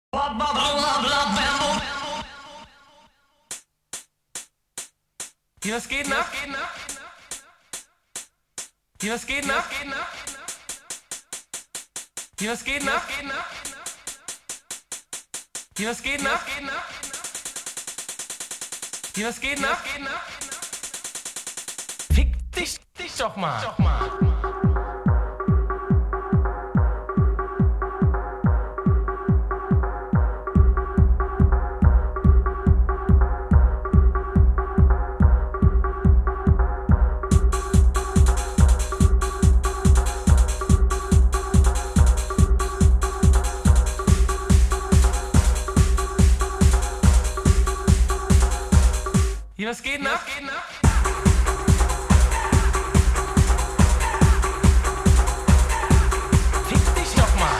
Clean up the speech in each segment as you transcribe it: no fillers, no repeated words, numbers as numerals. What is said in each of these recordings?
Hier, was geht nach? Hier, was geht nach? Hier, was geht nach? Hier, was geht nach? Hier, was geht nach? Fick dich doch mal. Hier, was geht nach? Fick dich doch mal.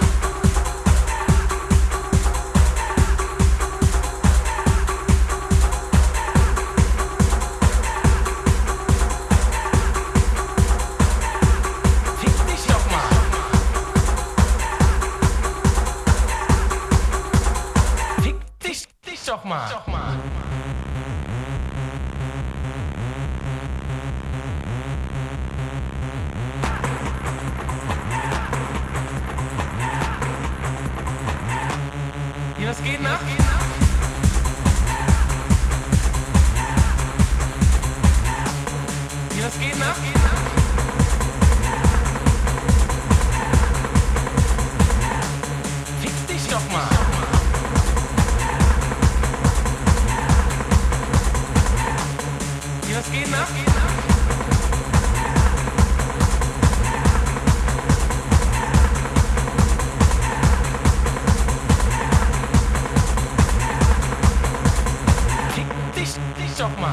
Fick dich doch mal. Fick dich doch mal. Hier, was geht nach? Hier, was geht nach? Fick dich doch mal. Hier, was geht nach? Dich doch mal.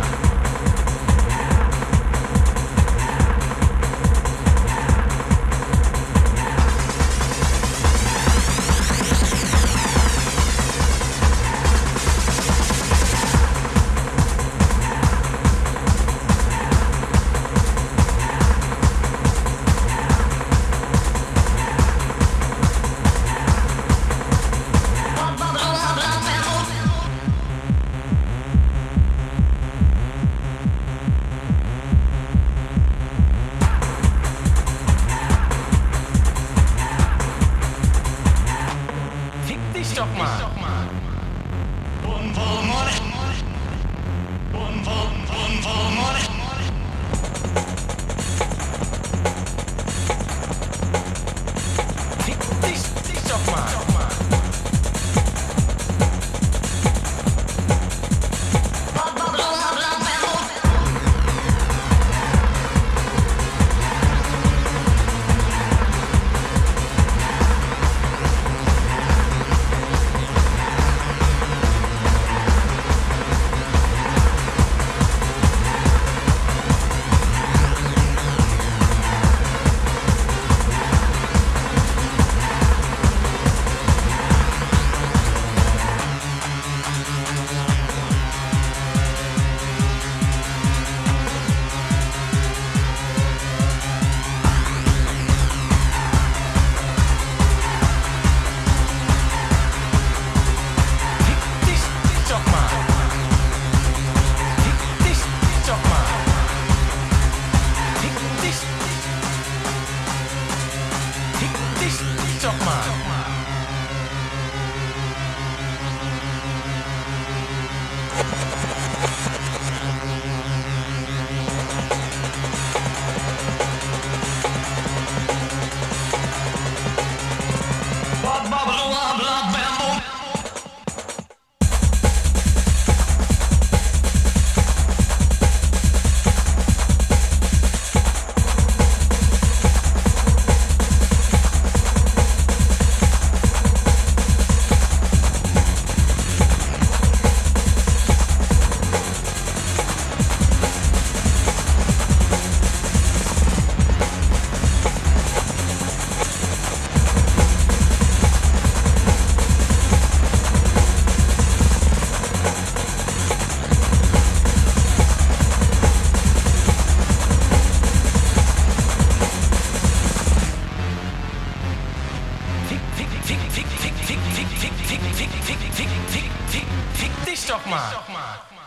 Fick dich doch mal. Fick dich doch mal. Fick dich doch mal.